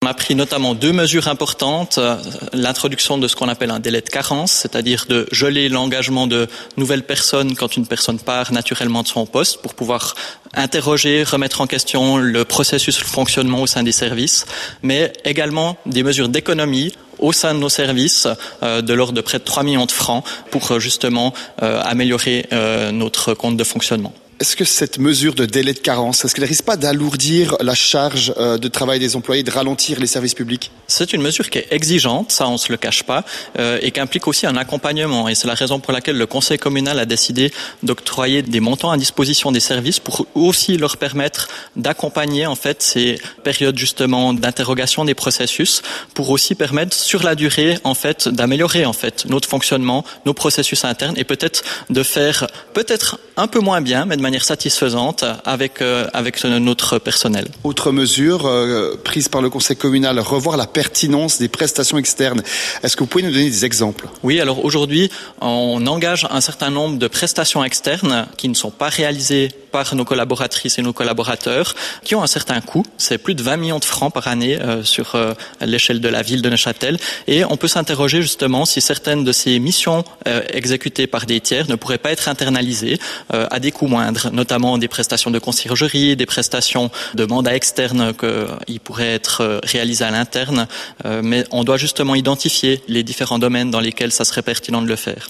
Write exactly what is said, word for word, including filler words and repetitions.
a pris notamment deux mesures importantes. L'introduction de ce qu'on appelle un délai de carence, c'est-à-dire de geler l'engagement de nouvelles personnes quand une personne part naturellement de son poste pour pouvoir interroger, remettre en question le processus, le fonctionnement au sein des services, mais également des mesures d'économie au sein de nos services euh, de l'ordre de près de trois millions de francs pour euh, justement euh, améliorer euh, notre compte de fonctionnement. Est-ce que cette mesure de délai de carence, est-ce qu'elle ne risque pas d'alourdir la charge de travail des employés, de ralentir les services publics ? C'est une mesure qui est exigeante, ça on se le cache pas, euh, et qui implique aussi un accompagnement. Et c'est la raison pour laquelle le conseil communal a décidé d'octroyer des montants à disposition des services pour aussi leur permettre d'accompagner en fait ces périodes justement d'interrogation des processus, pour aussi permettre sur la durée en fait d'améliorer en fait notre fonctionnement, nos processus internes, et peut-être de faire peut-être un peu moins bien, mais de manière satisfaisante avec euh, avec notre personnel. Autre mesure euh, prise par le conseil communal, revoir la pertinence des prestations externes. Est-ce que vous pouvez nous donner des exemples ? Oui, alors aujourd'hui, on engage un certain nombre de prestations externes qui ne sont pas réalisées par nos collaboratrices et nos collaborateurs, qui ont un certain coût. C'est plus de vingt millions de francs par année euh, sur euh, l'échelle de la ville de Neuchâtel. Et on peut s'interroger justement si certaines de ces missions euh, exécutées par des tiers ne pourraient pas être internalisées euh, à des coûts moindres, notamment des prestations de conciergerie, des prestations de mandat externe qui pourraient être réalisées à l'interne. Euh, mais on doit justement identifier les différents domaines dans lesquels ça serait pertinent de le faire.